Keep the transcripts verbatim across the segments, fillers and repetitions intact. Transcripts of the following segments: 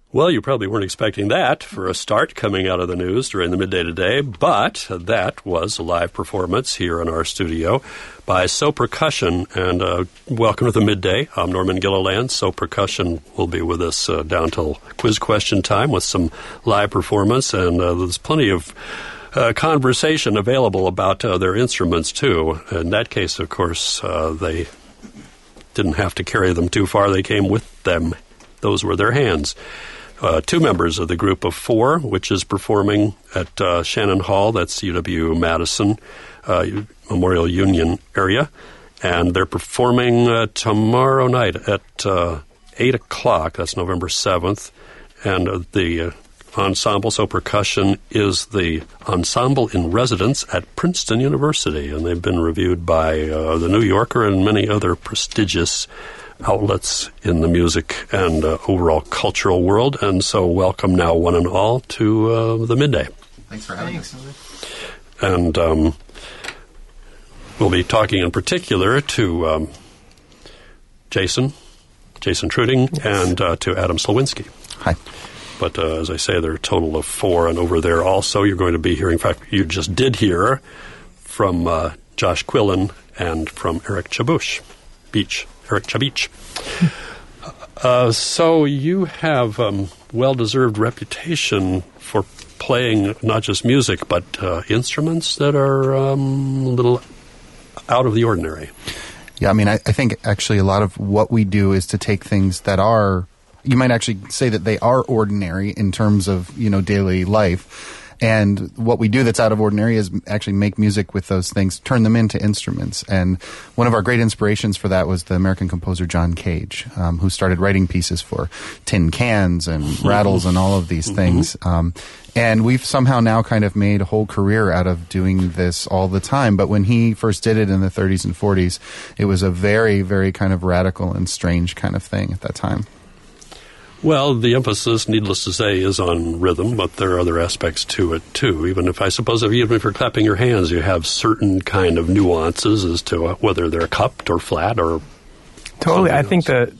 Well, you probably weren't expecting that for a start coming out of the news during the midday today, but that was a live performance here in our studio by So Percussion. And uh, welcome to the midday. I'm Norman Gilliland. So Percussion will be with us uh, down till quiz question time with some live performance, and uh, there's plenty of uh, conversation available about uh, their instruments, too. In that case, of course, uh, they didn't have to carry them too far. They came with them. Those were their hands. Uh, two members of the group of four, which is performing at uh, Shannon Hall, that's U W-Madison, uh, Memorial Union area. And they're performing uh, tomorrow night at uh, eight o'clock, that's November seventh. And uh, the uh, ensemble, So Percussion, is the ensemble in residence at Princeton University. And they've been reviewed by uh, The New Yorker and many other prestigious outlets in the music and uh, overall cultural world. And so welcome now, one and all, to uh, the midday. Thanks for having us. And um, we'll be talking in particular to um, Jason, Jason Truding, yes. and uh, to Adam Slowinski. Hi. But uh, as I say, there are a total of four. And over there also, you're going to be hearing, in fact, you just did hear from uh, Josh Quillen and from Eric Chabush, Beach. Eric Chabich. Uh, so you have um, well-deserved reputation for playing not just music, but uh, instruments that are um, a little out of the ordinary. Yeah, I mean, I, I think actually a lot of what we do is to take things that are, you might actually say that they are ordinary in terms of, you know, daily life. And what we do that's out of ordinary is actually make music with those things, turn them into instruments. And one of our great inspirations for that was the American composer John Cage, um, who started writing pieces for tin cans and rattles and all of these things. Um, and we've somehow now kind of made a whole career out of doing this all the time. But when he first did it in the thirties and forties, it was a very, very kind of radical and strange kind of thing at that time. Well, the emphasis, needless to say, is on rhythm, but there are other aspects to it, too. Even if I suppose if, even if you're clapping your hands, you have certain kind of nuances as to uh, whether they're cupped or flat or totally. I think the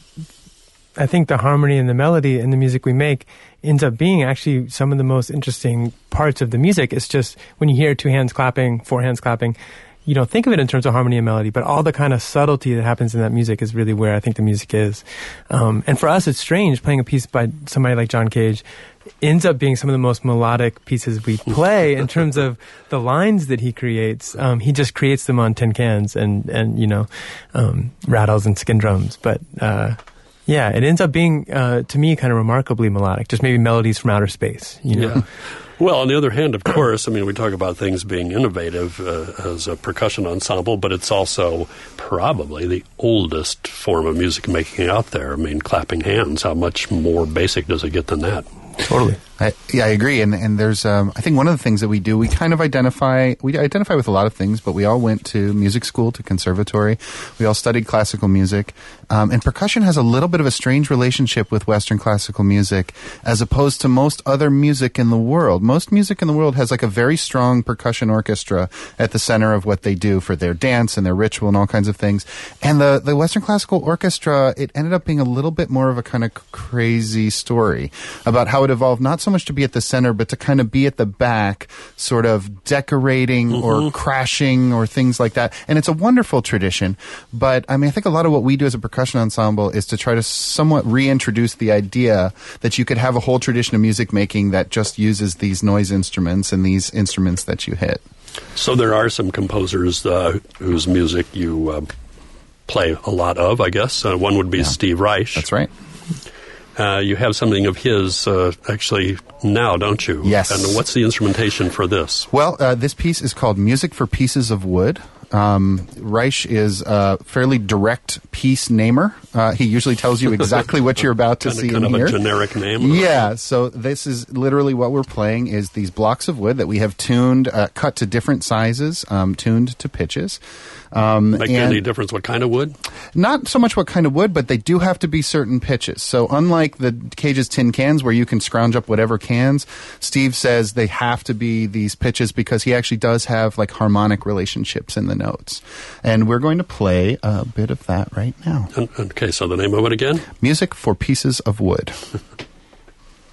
I think the harmony and the melody in the music we make ends up being actually some of the most interesting parts of the music. It's just when you hear two hands clapping, four hands clapping, you don't think of it in terms of harmony and melody, but all the kind of subtlety that happens in that music is really where I think the music is. Um, and for us, it's strange playing a piece by somebody like John Cage ends up being some of the most melodic pieces we play in terms of the lines that he creates. Um, he just creates them on tin cans and, and you know, um, rattles and skin drums. But, uh, yeah, it ends up being, uh, to me, kind of remarkably melodic, just maybe melodies from outer space, you know? Yeah. Well, on the other hand, of course, I mean, we talk about things being innovative uh, as a percussion ensemble, but it's also probably the oldest form of music making out there. I mean, clapping hands, how much more basic does it get than that? Totally. I, yeah, I agree. And and there's, um, I think one of the things that we do, we kind of identify, we identify with a lot of things, but we all went to music school, to conservatory. We all studied classical music. Um, and percussion has a little bit of a strange relationship with Western classical music as opposed to most other music in the world. Most music in the world has like a very strong percussion orchestra at the center of what they do for their dance and their ritual and all kinds of things. And the, the Western classical orchestra, it ended up being a little bit more of a kind of crazy story about how it evolved, not so much to be at the center, but to kind of be at the back, sort of decorating mm-hmm. or crashing or things like that. And it's a wonderful tradition. But I mean, I think a lot of what we do as a percussion ensemble is to try to somewhat reintroduce the idea that you could have a whole tradition of music making that just uses these noise instruments and these instruments that you hit. So there are some composers uh, whose music you uh, play a lot of, I guess. Uh, one would be yeah. Steve Reich. That's right. Uh, you have something of his uh, actually now, don't you? Yes. And what's the instrumentation for this? Well, uh, this piece is called Music for Pieces of Wood. Um, Reich is a fairly direct piece namer. Uh, he usually tells you exactly what you're about to kind see of, kind and of hear. A generic name. Yeah, so this is literally what we're playing is these blocks of wood that we have tuned, uh, cut to different sizes, um, tuned to pitches. Um, Make any difference what kind of wood? Not so much what kind of wood, but they do have to be certain pitches. So unlike the Cage's tin cans where you can scrounge up whatever cans, Steve says they have to be these pitches because he actually does have like harmonic relationships in the notes. And we're going to play a bit of that right now. Okay, so the name of it again? Music for Pieces of Wood.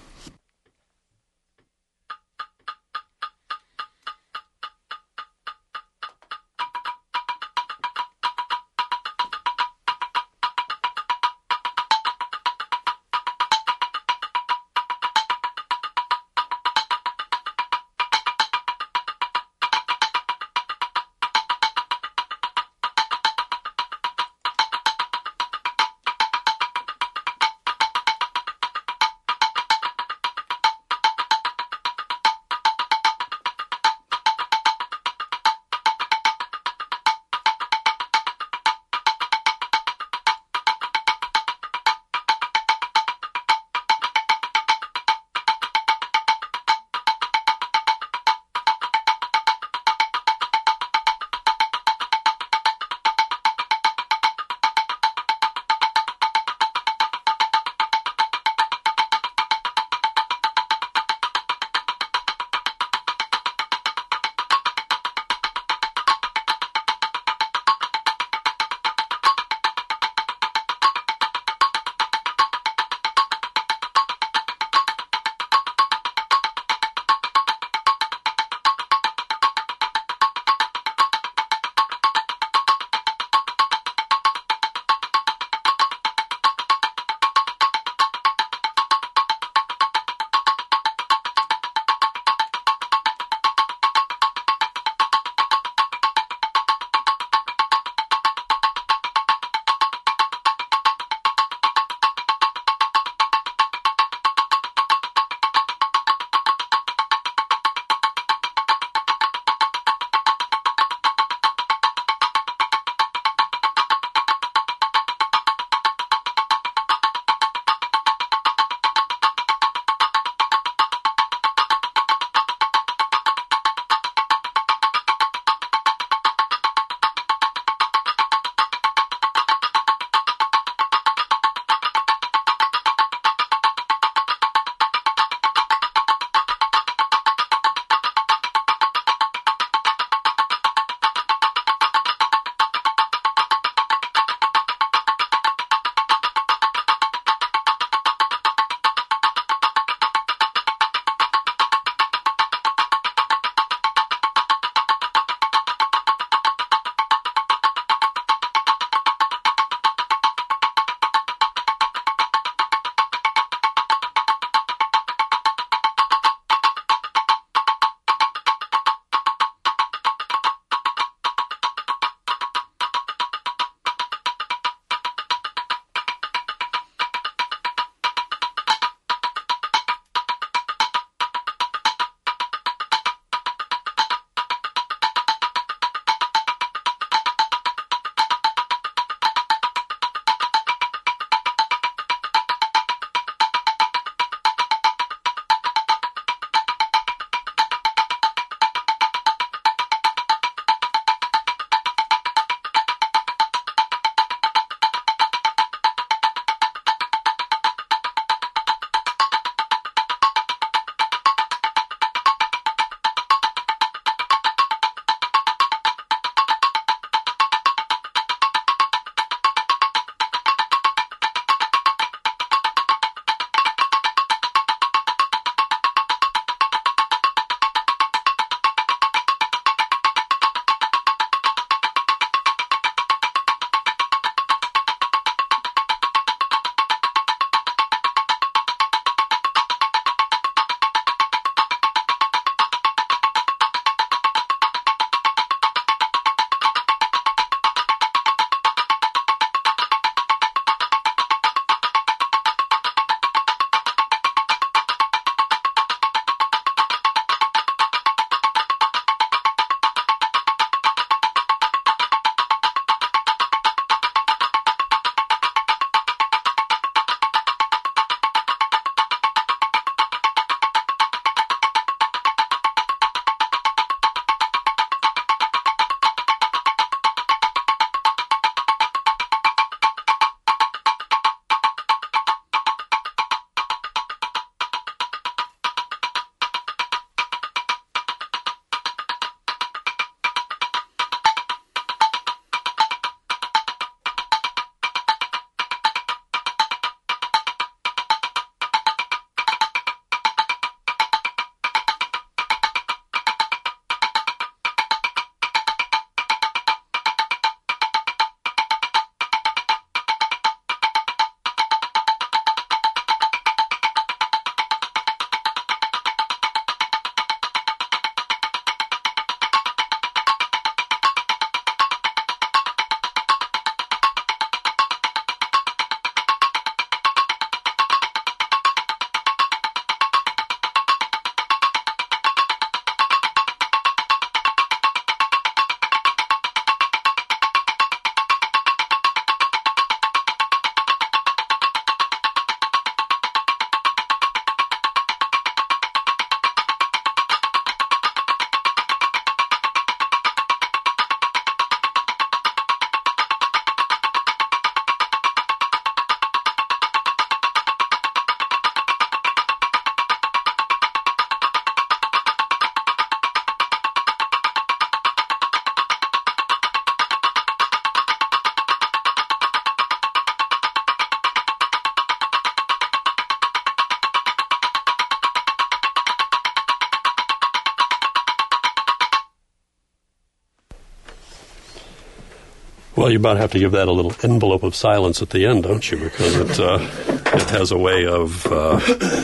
Well, you might have to give that a little envelope of silence at the end, don't you? Because it uh, it has a way of uh,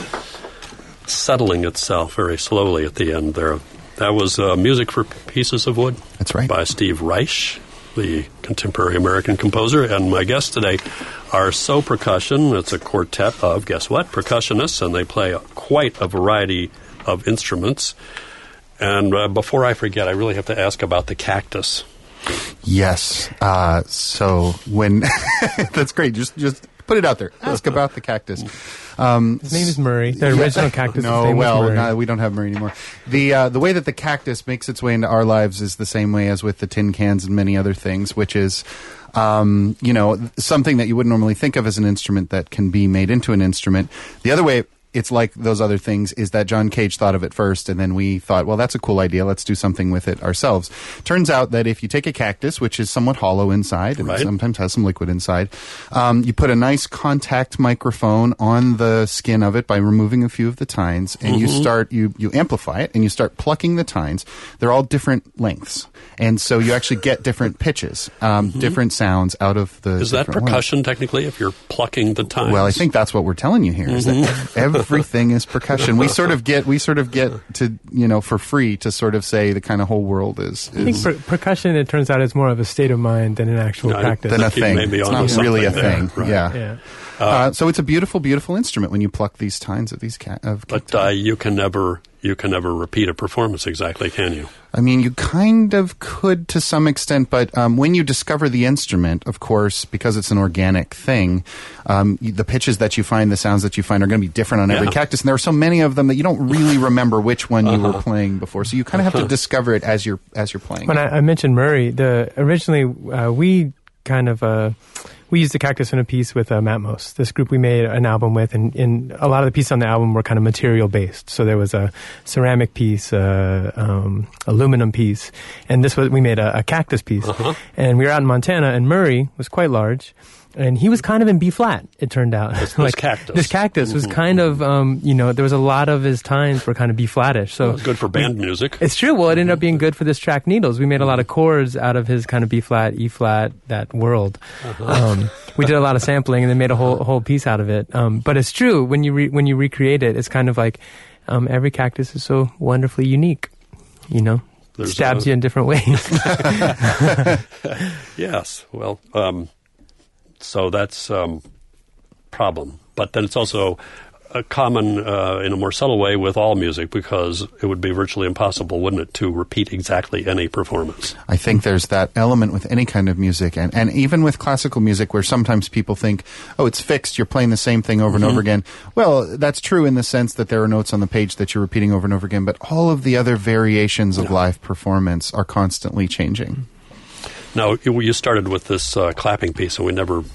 settling itself very slowly at the end there. That was uh, Music for Pieces of Wood. That's right. By Steve Reich, the contemporary American composer. And my guests today are So Percussion. It's a quartet of, guess what, percussionists, and they play quite a variety of instruments. And uh, before I forget, I really have to ask about the cactus. Yes. Uh, so when... That's great. Just just put it out there. Ask about the cactus. Um, his name is Murray. The original cactus. No, his name well, was Murray. no, we don't have Murray anymore. The uh, the way that the cactus makes its way into our lives is the same way as with the tin cans and many other things, which is, um, you know, something that you wouldn't normally think of as an instrument that can be made into an instrument. The other way it's like those other things is that John Cage thought of it first, and then we thought, well, that's a cool idea. Let's do something with it ourselves. Turns out that if you take a cactus, which is somewhat hollow inside and right. sometimes has some liquid inside, um, you put a nice contact microphone on the skin of it by removing a few of the tines, and mm-hmm. you start you you amplify it, and you start plucking the tines. They're all different lengths, and so you actually get different pitches, um, mm-hmm. different sounds out of the. Is that percussion ones. Technically? If you're plucking the tines? Well, I think that's what we're telling you here. Mm-hmm. Is that every Everything is percussion. We sort of get, we sort of get to, you know, for free to sort of say the kind of whole world is. is I think per- percussion, it turns out, is more of a state of mind than an actual no, practice. Than a thing. It's not really a thing. Right. Yeah. yeah. Uh, uh, so it's a beautiful, beautiful instrument when you pluck these tines of these ca- of. But uh, you can never, you can never repeat a performance exactly, can you? I mean, you kind of could to some extent, but um, when you discover the instrument, of course, because it's an organic thing, um, you, the pitches that you find, the sounds that you find are going to be different on every yeah. cactus, and there are so many of them that you don't really remember which one you uh-huh. were playing before. So you kind of have to discover it as you're as you're playing. When I, I mentioned Murray, the originally uh, we kind of. Uh, We used the cactus in a piece with uh, Matmos, this group we made an album with, and, and a lot of the pieces on the album were kind of material-based. So there was a ceramic piece, a um, aluminum piece, and this was we made a, a cactus piece. Uh-huh. And we were out in Montana, and Murray was quite large, and he was kind of in B-flat, it turned out. This, like, this cactus. This cactus mm-hmm. was kind of, um, you know, there was a lot of his tines were kind of B-flattish. So well, it's good for band we, music. It's true. Well, it ended up being good for this track Needles. We made a lot of chords out of his kind of B-flat, E-flat, that world. Uh-huh. Um, we did a lot of sampling and then made a whole whole piece out of it. Um, but it's true, when you re- when you recreate it, it's kind of like um, every cactus is so wonderfully unique, you know? There's stabs a, you in different ways. Yes. Well, um, so that's a um, problem. But then it's also a common, uh, in a more subtle way, with all music, because it would be virtually impossible, wouldn't it, to repeat exactly any performance? I think there's that element with any kind of music, and, and even with classical music, where sometimes people think, oh, it's fixed, you're playing the same thing over mm-hmm. and over again. Well, that's true in the sense that there are notes on the page that you're repeating over and over again, but all of the other variations of yeah. live performance are constantly changing. Now, you started with this uh, clapping piece, and we never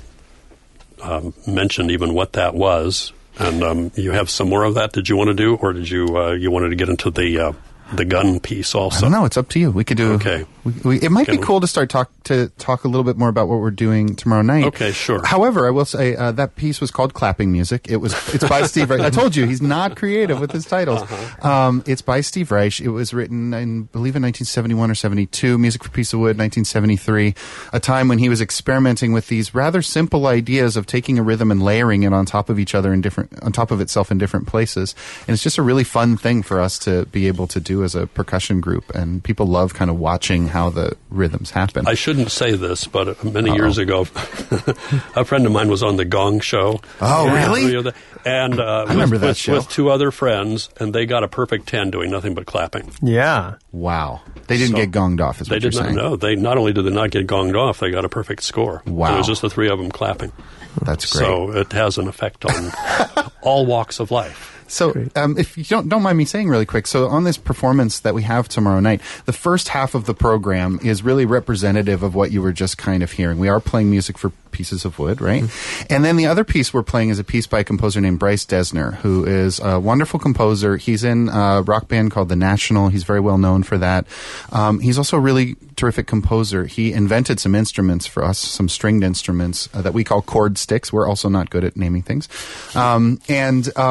um, mentioned even what that was. And um, you have some more of that. Did you want to do, or did you uh, you wanted to get into the uh, the gun piece also? I don't know. It's up to you. We could do. Okay. We, we, it might Can be cool to start talk to talk a little bit more about what we're doing tomorrow night. Okay, sure. However, I will say uh, that piece was called Clapping Music. It was. It's by Steve Reich. I told you he's not creative with his titles. Uh-huh. Um, it's by Steve Reich. It was written, I believe, in nineteen seventy-one or seventy-two. Music for Piece of Wood, nineteen seventy-three. A time when he was experimenting with these rather simple ideas of taking a rhythm and layering it on top of each other in different, on top of itself in different places. And it's just a really fun thing for us to be able to do as a percussion group. And people love kind of watching how the rhythms happen. I shouldn't say this, but many Uh-oh. years ago, a friend of mine was on the Gong Show. Oh, and, really? And uh, I remember with, that with, show. with two other friends, and they got a perfect ten doing nothing but clapping. Yeah. Wow. They didn't So get gonged off, is they what you're did not, saying. No, they not only did they not get gonged off, they got a perfect score. Wow. It was just the three of them clapping. That's great. So it has an effect on all walks of life. So, um, if you don't don't mind me saying really quick, so on this performance that we have tomorrow night, the first half of the program is really representative of what you were just kind of hearing. We are playing music for pieces of wood, right? Mm-hmm. And then the other piece we're playing is a piece by a composer named Bryce Dessner, who is a wonderful composer. He's in a rock band called The National. He's very well known for that. Um, he's also a really terrific composer. He invented some instruments for us, some stringed instruments uh, that we call chord sticks. We're also not good at naming things. Um, and um,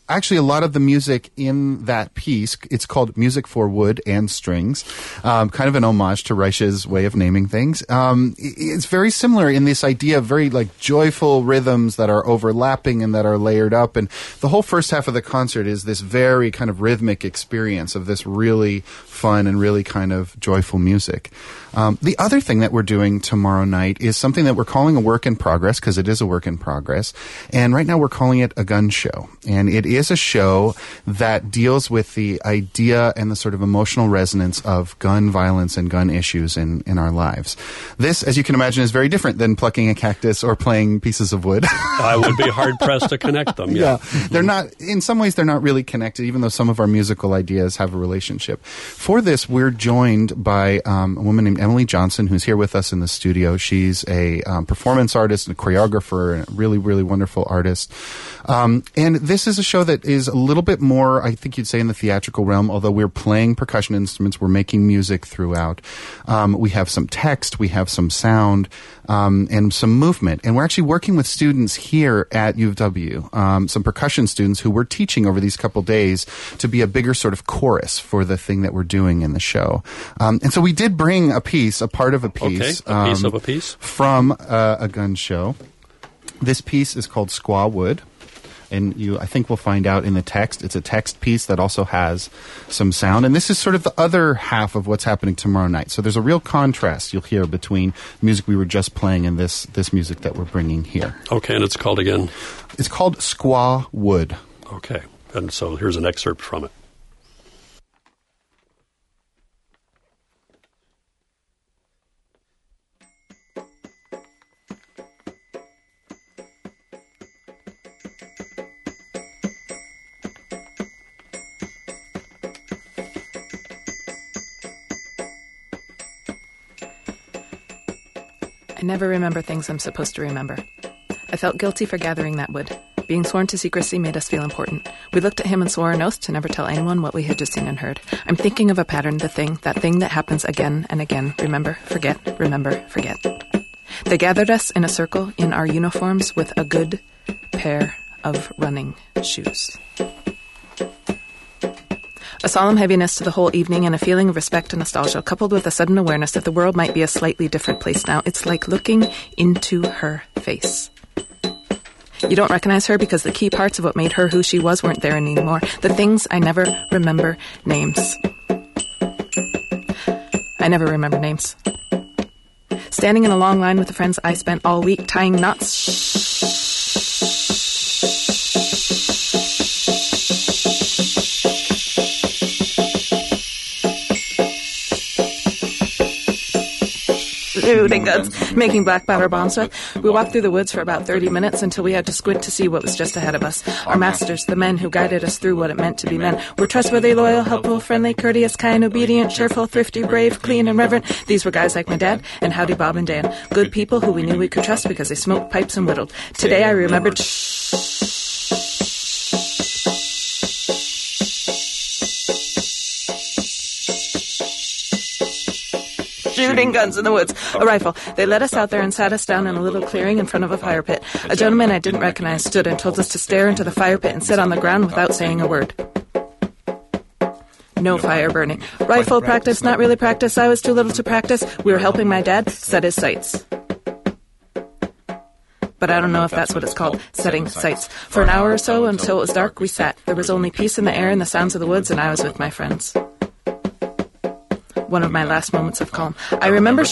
actually a lot of the music in that piece, it's called Music for Wood and Strings, um, kind of an homage to Reich's way of naming things. Um, it's very similar in this idea of very like joyful rhythms that are overlapping and that are layered up. And the whole first half of the concert is this very kind of rhythmic experience of this really fun and really kind of joyful music. Um, the other thing that we're doing tomorrow night is something that we're calling a work in progress, because it is a work in progress. And right now we're calling it a gun show. And it is a show that deals with the idea and the sort of emotional resonance of gun violence and gun issues in, in our lives. This, as you can imagine, is very different than plucking a cactus or playing pieces of wood. I would be hard-pressed to connect them, yeah. yeah. They're not, in some ways, they're not really connected, even though some of our musical ideas have a relationship. For this, we're joined by um, a woman named Emily Johnson, who's here with us in the studio. She's a um, performance artist and a choreographer and a really, really wonderful artist. Um, and this is a show that is a little bit more, I think you'd say, in the theatrical realm, although we're playing percussion instruments, we're making music throughout. Um, we have some text, we have some sound, um, and some movement. And we're actually working with students here at U of W, um, some percussion students who we're teaching over these couple days to be a bigger sort of chorus for the thing that we're doing in the show. Um, and so we did bring a piece, a part of a piece. Okay, a piece um, of a piece. From uh, a gun show. This piece is called Squaw Wood. And you, I think we'll find out in the text. It's a text piece that also has some sound. And this is sort of the other half of what's happening tomorrow night. So there's a real contrast you'll hear between music we were just playing and this, this music that we're bringing here. Okay, and it's called again? It's called Squaw Wood. Okay, and so here's an excerpt from it. I never remember things I'm supposed to remember. I felt guilty for gathering that wood. Being sworn to secrecy made us feel important. We looked at him and swore an oath to never tell anyone what we had just seen and heard. I'm thinking of a pattern, the thing, that thing that happens again and again. Remember, forget, remember, forget. They gathered us in a circle in our uniforms with a good pair of running shoes. A solemn heaviness to the whole evening and a feeling of respect and nostalgia, coupled with a sudden awareness that the world might be a slightly different place now. It's like looking into her face. You don't recognize her because the key parts of what made her who she was weren't there anymore. The things I never remember names. I never remember names. Standing in a long line with the friends I spent all week tying knots. Shooting guns, making black powder bombs with. We walked through the woods for about thirty minutes until we had to squint to see what was just ahead of us. Our masters, the men who guided us through what it meant to be men, were trustworthy, loyal, helpful, friendly, courteous, kind, obedient, cheerful, thrifty, brave, clean, and reverent. These were guys like my dad and Howdy Bob and Dan. Good people who we knew we could trust because they smoked pipes and whittled. Today I remembered... shooting guns in the woods. A rifle. They led us out there and sat us down in a little clearing in front of a fire pit. A gentleman I didn't recognize stood and told us to stare into the fire pit and sit on the ground without saying a word. No fire burning. Rifle practice, not really practice. I was too little to practice. We were helping my dad set his sights. But I don't know if that's what it's called, setting sights. For an hour or so, until it was dark, we sat. There was only peace in the air and the sounds of the woods, and I was with my friends. One of my last moments of calm. I remember...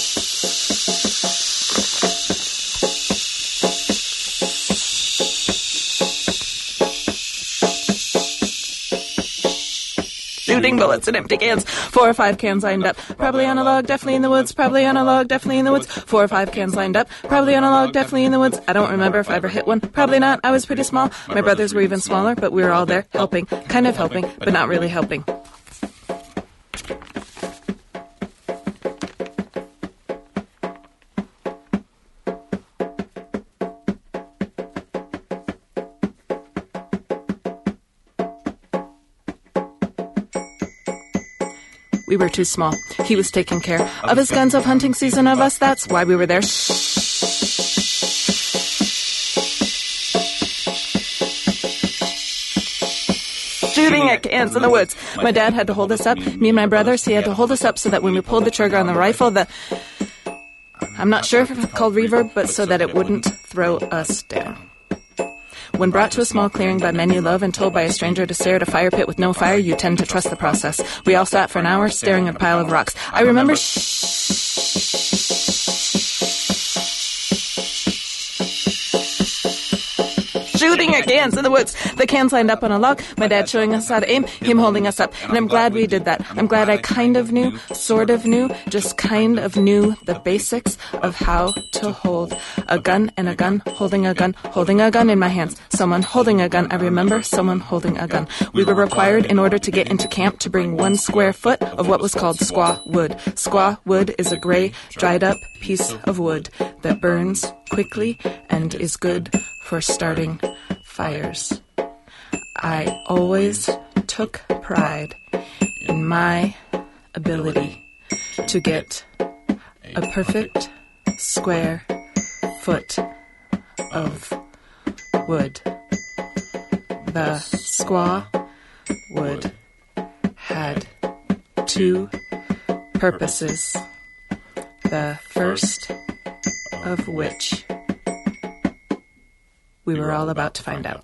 shooting bullets in empty cans. Four or five cans lined up. Probably on a log, definitely in the woods. Probably on a log, definitely in the woods. Four or five cans lined up. Probably on a log, definitely in the woods. I don't remember if I ever hit one. Probably not. I was pretty small. My brothers were even smaller, but we were all there, helping. Kind of helping, but not really helping. We were too small. He was taking care of his guns, of hunting season, of us. That's why we were there. shooting at cans in the woods. My dad had to hold us up. Me and my brothers, he had to hold us up so that when we pulled the trigger on the rifle, the... I'm not sure if it's called reverb, but so that it wouldn't throw us down. When brought to a small clearing by men you love and told by a stranger to stare at a fire pit with no fire, you tend to trust the process. We all sat for an hour staring at a pile of rocks. I remember shooting at cans in the woods. The cans lined up on a log, my dad showing us how to aim, him holding us up. And I'm glad we did that. I'm glad I kind of knew, sort of knew, just kind of knew the basics of how to hold a gun and a gun, holding a gun, holding a gun in my hands. Someone holding a gun. I remember someone holding a gun. We were required in order to get into camp to bring one square foot of what was called squaw wood. Squaw wood is a gray, dried up piece of wood that burns quickly and is good for starting fires. I always took pride in my ability to get a perfect square foot of wood. The squaw wood had two purposes, the first of which we were all about to find out.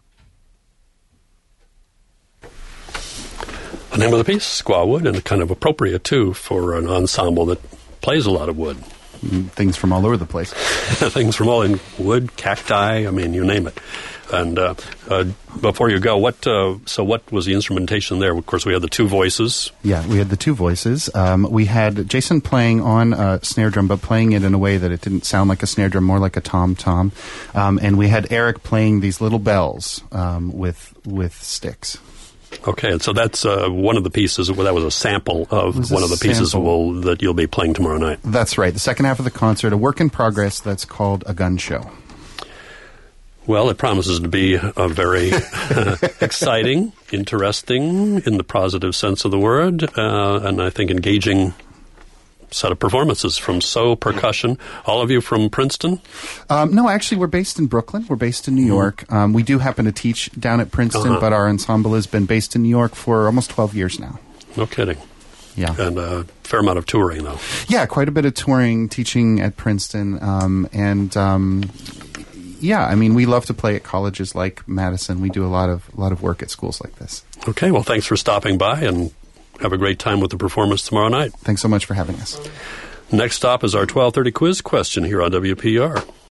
The name of the piece, Squaw Wood, and kind of appropriate, too, for an ensemble that plays a lot of wood. Things from all over the place. Things from all in wood, cacti, I mean, you name it. And uh, uh, before you go, what? Uh, so what was the instrumentation there? Of course, we had the two voices. Yeah, we had the two voices. Um, we had Jason playing on a snare drum, but playing it in a way that it didn't sound like a snare drum, more like a tom-tom. Um, and we had Eric playing these little bells um, with with sticks. Okay, and so that's uh, one of the pieces. Well, that was a sample of one of the pieces will, that you'll be playing tomorrow night. That's right. The second half of the concert, a work in progress that's called A Gun Show. Well, it promises to be a very uh, exciting, interesting, in the positive sense of the word, uh, and I think engaging set of performances from So Percussion. All of you from Princeton? Um, no, actually, we're based in Brooklyn. We're based in New York. Um, we do happen to teach down at Princeton, uh-huh. but our ensemble has been based in New York for almost twelve years now. No kidding. Yeah. And a fair amount of touring, though. Yeah, quite a bit of touring, teaching at Princeton, um, and... Um, Yeah, I mean, we love to play at colleges like Madison. We do a lot of a lot of work at schools like this. Okay, well, thanks for stopping by, and have a great time with the performance tomorrow night. Thanks so much for having us. Next stop is our twelve thirty quiz question here on W P R.